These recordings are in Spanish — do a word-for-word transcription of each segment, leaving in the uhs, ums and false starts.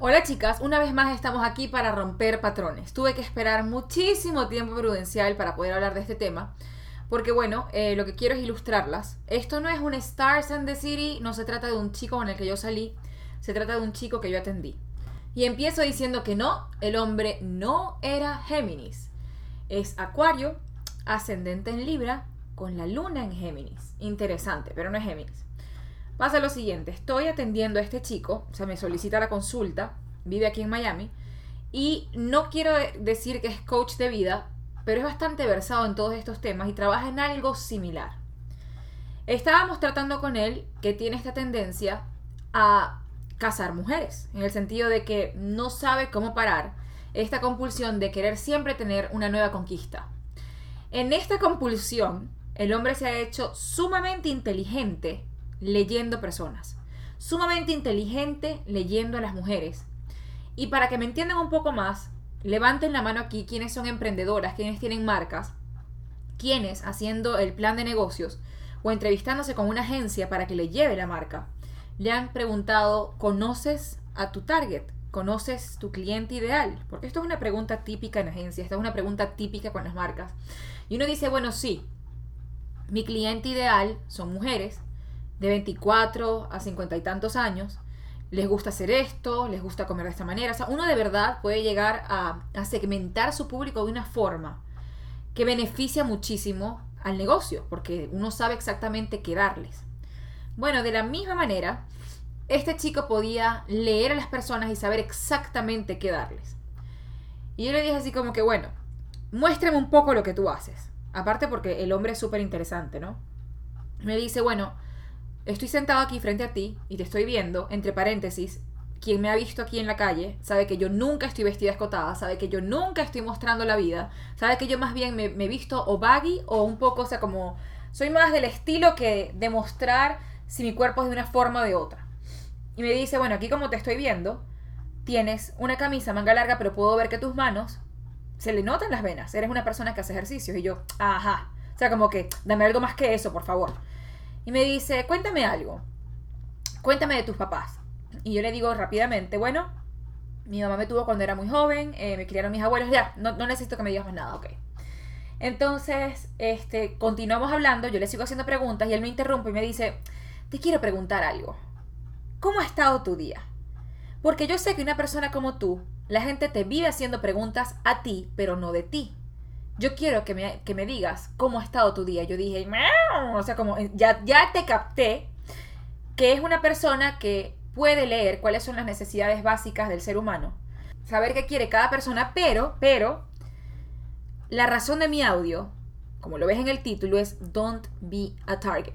Hola chicas, una vez más estamos aquí para romper patrones. Tuve que esperar muchísimo tiempo prudencial para poder hablar de este tema, porque bueno, eh, lo que quiero es ilustrarlas. Esto no es un Stars and the City, no se trata de un chico con el que yo salí, se trata de un chico que yo atendí. Y empiezo diciendo que no, el hombre no era Géminis. Es Acuario, ascendente en Libra, con la luna en Géminis. Interesante, pero no es Géminis. Pasa lo siguiente, estoy atendiendo a este chico, o sea, me solicita la consulta, vive aquí en Miami, y no quiero decir que es coach de vida, pero es bastante versado en todos estos temas y trabaja en algo similar. Estábamos tratando con él que tiene esta tendencia a cazar mujeres, en el sentido de que no sabe cómo parar esta compulsión de querer siempre tener una nueva conquista. En esta compulsión, el hombre se ha hecho sumamente inteligente leyendo personas, sumamente inteligente leyendo a las mujeres. Y para que me entiendan un poco más, levanten la mano aquí quienes son emprendedoras, quienes tienen marcas, quienes haciendo el plan de negocios o entrevistándose con una agencia para que le lleve la marca, le han preguntado, ¿conoces a tu target? ¿Conoces tu cliente ideal? Porque esto es una pregunta típica en agencias, esta es una pregunta típica con las marcas. Y uno dice, bueno, sí, mi cliente ideal son mujeres de veinticuatro a cincuenta y tantos años, les gusta hacer esto, les gusta comer de esta manera. O sea, uno de verdad puede llegar a, a segmentar su público de una forma que beneficia muchísimo al negocio, porque uno sabe exactamente qué darles. Bueno, de la misma manera, este chico podía leer a las personas y saber exactamente qué darles. Y yo le dije así como que, bueno, muéstrame un poco lo que tú haces. Aparte porque el hombre es súper interesante, ¿no? Me dice, bueno, estoy sentado aquí frente a ti y te estoy viendo, entre paréntesis, quien me ha visto aquí en la calle sabe que yo nunca estoy vestida escotada, sabe que yo nunca estoy mostrando la vida, sabe que yo más bien me, me visto o baggy o un poco, o sea, como soy más del estilo que demostrar si mi cuerpo es de una forma o de otra. Y me dice, bueno, aquí como te estoy viendo, tienes una camisa manga larga, pero puedo ver que tus manos se le notan las venas, eres una persona que hace ejercicios. Y yo, ajá, o sea, como que dame algo más que eso, por favor. Y me dice, cuéntame algo, cuéntame de tus papás. Y yo le digo rápidamente, bueno, mi mamá me tuvo cuando era muy joven, eh, me criaron mis abuelos, ya, no, no necesito que me digas más nada, ok. Entonces, este, continuamos hablando, yo le sigo haciendo preguntas y él me interrumpe y me dice, te quiero preguntar algo. ¿Cómo ha estado tu día? Porque yo sé que una persona como tú, la gente te vive haciendo preguntas a ti, pero no de ti. Yo quiero que me, que me digas cómo ha estado tu día. Yo dije, ¡Meow! O sea, como ya, ya te capté que es una persona que puede leer cuáles son las necesidades básicas del ser humano, saber qué quiere cada persona, pero, pero, la razón de mi audio, como lo ves en el título, es Don't be a target.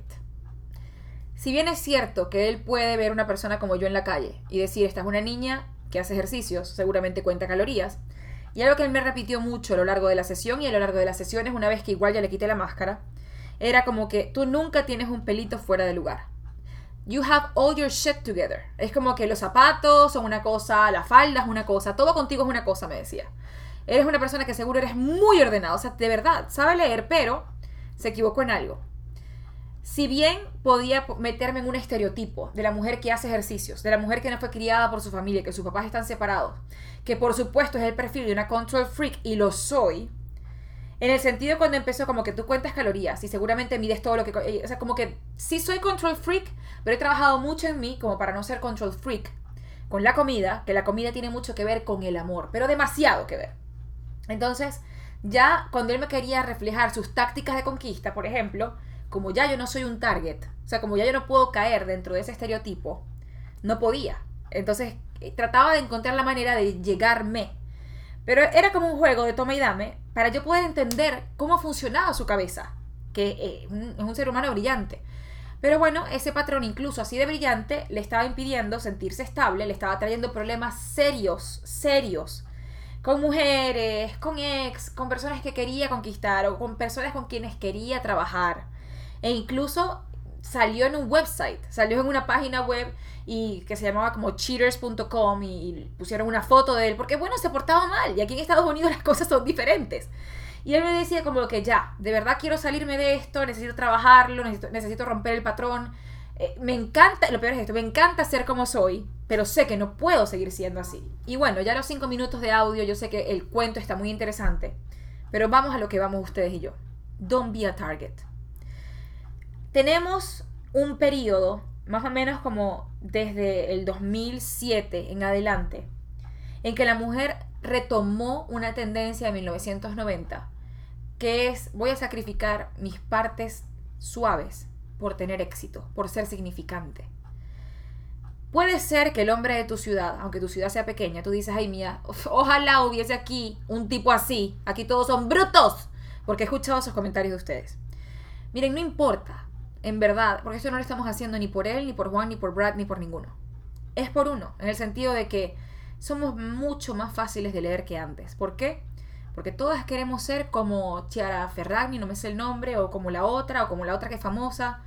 Si bien es cierto que él puede ver una persona como yo en la calle y decir, esta es una niña que hace ejercicios, seguramente cuenta calorías, y algo que él me repitió mucho a lo largo de la sesión y a lo largo de las sesiones, una vez que igual ya le quité la máscara, era como que tú nunca tienes un pelito fuera de lugar. You have all your shit together. Es como que los zapatos son una cosa, la falda es una cosa, todo contigo es una cosa, me decía. Eres una persona que seguro eres muy ordenada, o sea, de verdad, sabe leer, pero se equivocó en algo. Si bien podía meterme en un estereotipo de la mujer que hace ejercicios, de la mujer que no fue criada por su familia, que sus papás están separados, que por supuesto es el perfil de una control freak, y lo soy, en el sentido cuando empezó como que tú cuentas calorías y seguramente mides todo lo que... O sea, como que sí soy control freak, pero he trabajado mucho en mí como para no ser control freak con la comida, que la comida tiene mucho que ver con el amor, pero demasiado que ver. Entonces, ya cuando él me quería reflejar sus tácticas de conquista, por ejemplo, como ya yo no soy un target, o sea, como ya yo no puedo caer dentro de ese estereotipo, no podía. Entonces, trataba de encontrar la manera de llegarme. Pero era como un juego de toma y dame para yo poder entender cómo funcionaba su cabeza, que eh, es un ser humano brillante. Pero bueno, ese patrón, incluso así de brillante, le estaba impidiendo sentirse estable, le estaba trayendo problemas serios, serios, con mujeres, con ex, con personas que quería conquistar o con personas con quienes quería trabajar. E incluso salió en un website, salió en una página web y que se llamaba como cheaters punto com y, y pusieron una foto de él porque bueno, se portaba mal y aquí en Estados Unidos las cosas son diferentes. Y él me decía como que ya, de verdad quiero salirme de esto, necesito trabajarlo, necesito, necesito romper el patrón. Eh, me encanta, lo peor es esto, me encanta ser como soy, pero sé que no puedo seguir siendo así. Y bueno, ya los cinco minutos de audio, yo sé que el cuento está muy interesante, pero vamos a lo que vamos ustedes y yo. Don't be a target. Tenemos un periodo, más o menos como desde el dos mil siete en adelante, en que la mujer retomó una tendencia de mil novecientos noventa, que es: voy a sacrificar mis partes suaves por tener éxito, por ser significante. Puede ser que el hombre de tu ciudad, aunque tu ciudad sea pequeña, tú dices: ay mía, ojalá hubiese aquí un tipo así, aquí todos son brutos, porque he escuchado esos comentarios de ustedes. Miren, no importa, en verdad, porque esto no lo estamos haciendo ni por él, ni por Juan, ni por Brad, ni por ninguno. Es por uno, en el sentido de que somos mucho más fáciles de leer que antes. ¿Por qué? Porque todas queremos ser como Chiara Ferragni, no me sé el nombre, o como la otra, o como la otra que es famosa.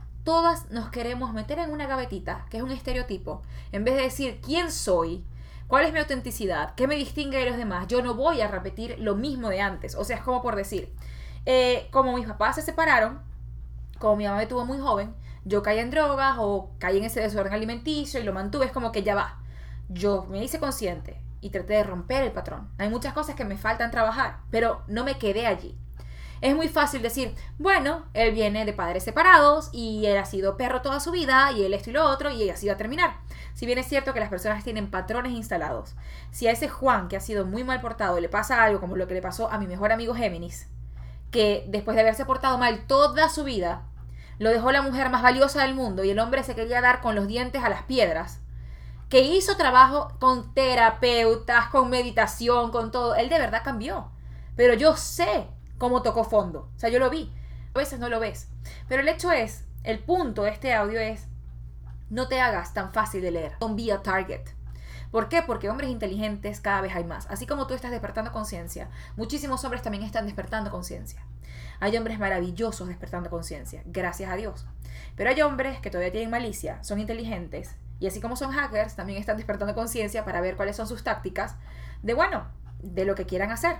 Todas nos queremos meter en una gavetita, que es un estereotipo. En vez de decir quién soy, cuál es mi autenticidad, qué me distingue de los demás, yo no voy a repetir lo mismo de antes. O sea, es como por decir, eh, como mis papás se separaron, como mi mamá me tuvo muy joven, yo caí en drogas o caí en ese desorden alimenticio y lo mantuve. Es como que ya va. Yo me hice consciente y traté de romper el patrón. Hay muchas cosas que me faltan trabajar, pero no me quedé allí. Es muy fácil decir, bueno, él viene de padres separados y él ha sido perro toda su vida y él esto y lo otro y así va a terminar. Si bien es cierto que las personas tienen patrones instalados, si a ese Juan que ha sido muy mal portado le pasa algo como lo que le pasó a mi mejor amigo Géminis, que después de haberse portado mal toda su vida, lo dejó la mujer más valiosa del mundo y el hombre se quería dar con los dientes a las piedras, que hizo trabajo con terapeutas, con meditación, con todo, él de verdad cambió. Pero yo sé cómo tocó fondo. O sea, yo lo vi. A veces no lo ves. Pero el hecho es, el punto de este audio es, no te hagas tan fácil de leer. Don't be a target. ¿Por qué? Porque hombres inteligentes cada vez hay más. Así como tú estás despertando conciencia, muchísimos hombres también están despertando conciencia. Hay hombres maravillosos despertando conciencia, gracias a Dios. Pero hay hombres que todavía tienen malicia, son inteligentes, y así como son hackers, también están despertando conciencia para ver cuáles son sus tácticas de, bueno, de lo que quieran hacer.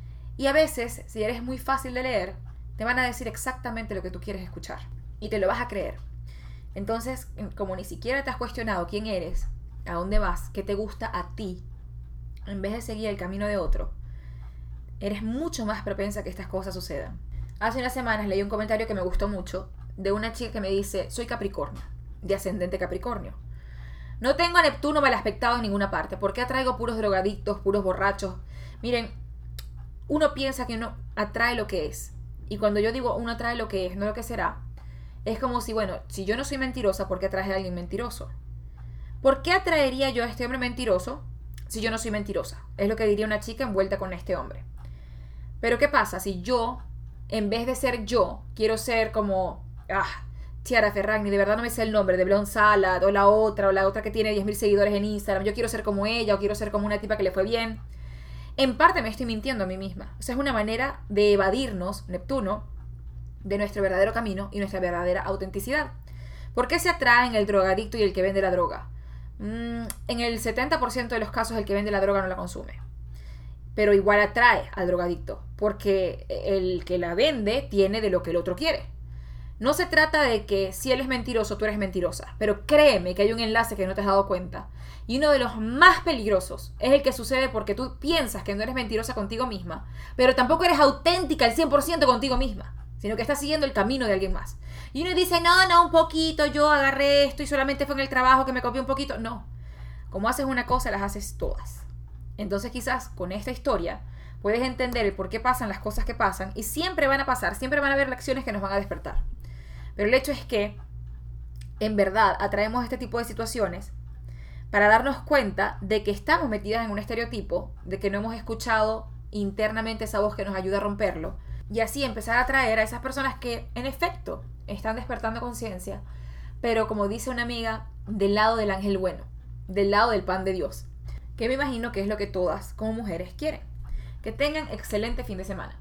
Y a veces, si eres muy fácil de leer, te van a decir exactamente lo que tú quieres escuchar. Y te lo vas a creer. Entonces, como ni siquiera te has cuestionado quién eres, a dónde vas, qué te gusta a ti, en vez de seguir el camino de otro, eres mucho más propensa a que estas cosas sucedan. Hace unas semanas leí un comentario que me gustó mucho de una chica que me dice: soy Capricornio, de ascendente Capricornio. No tengo a Neptuno mal aspectado en ninguna parte. ¿Por qué atraigo puros drogadictos, puros borrachos? Miren, uno piensa que uno atrae lo que es. Y cuando yo digo uno atrae lo que es, no lo que será, es como si, bueno, si yo no soy mentirosa, ¿por qué atrae a alguien mentiroso? ¿Por qué atraería yo a este hombre mentiroso si yo no soy mentirosa? Es lo que diría una chica envuelta con este hombre. Pero ¿qué pasa si yo, en vez de ser yo, quiero ser como, ah, Chiara Ferragni, de verdad no me sé el nombre, de Blonde Salad, o la otra, o la otra que tiene diez mil seguidores en Instagram, yo quiero ser como ella, o quiero ser como una tipa que le fue bien? En parte me estoy mintiendo a mí misma. O sea, es una manera de evadirnos, Neptuno, de nuestro verdadero camino y nuestra verdadera autenticidad. ¿Por qué se atraen el drogadicto y el que vende la droga? Mm, en el setenta por ciento de los casos el que vende la droga no la consume. Pero igual atrae al drogadicto, porque el que la vende tiene de lo que el otro quiere. No se trata de que si él es mentiroso, tú eres mentirosa. Pero créeme que hay un enlace que no te has dado cuenta. Y uno de los más peligrosos es el que sucede porque tú piensas que no eres mentirosa contigo misma, pero tampoco eres auténtica al cien por ciento contigo misma, sino que estás siguiendo el camino de alguien más. Y uno dice, no, no, un poquito, yo agarré esto y solamente fue en el trabajo que me copié un poquito. No. Como haces una cosa, las haces todas. Entonces quizás con esta historia puedes entender el por qué pasan las cosas que pasan, y siempre van a pasar, siempre van a haber lecciones que nos van a despertar. Pero el hecho es que, en verdad, atraemos este tipo de situaciones para darnos cuenta de que estamos metidas en un estereotipo, de que no hemos escuchado internamente esa voz que nos ayuda a romperlo, y así empezar a atraer a esas personas que, en efecto, están despertando conciencia, pero como dice una amiga, del lado del ángel bueno, del lado del pan de Dios, que me imagino que es lo que todas como mujeres quieren. Que tengan excelente fin de semana.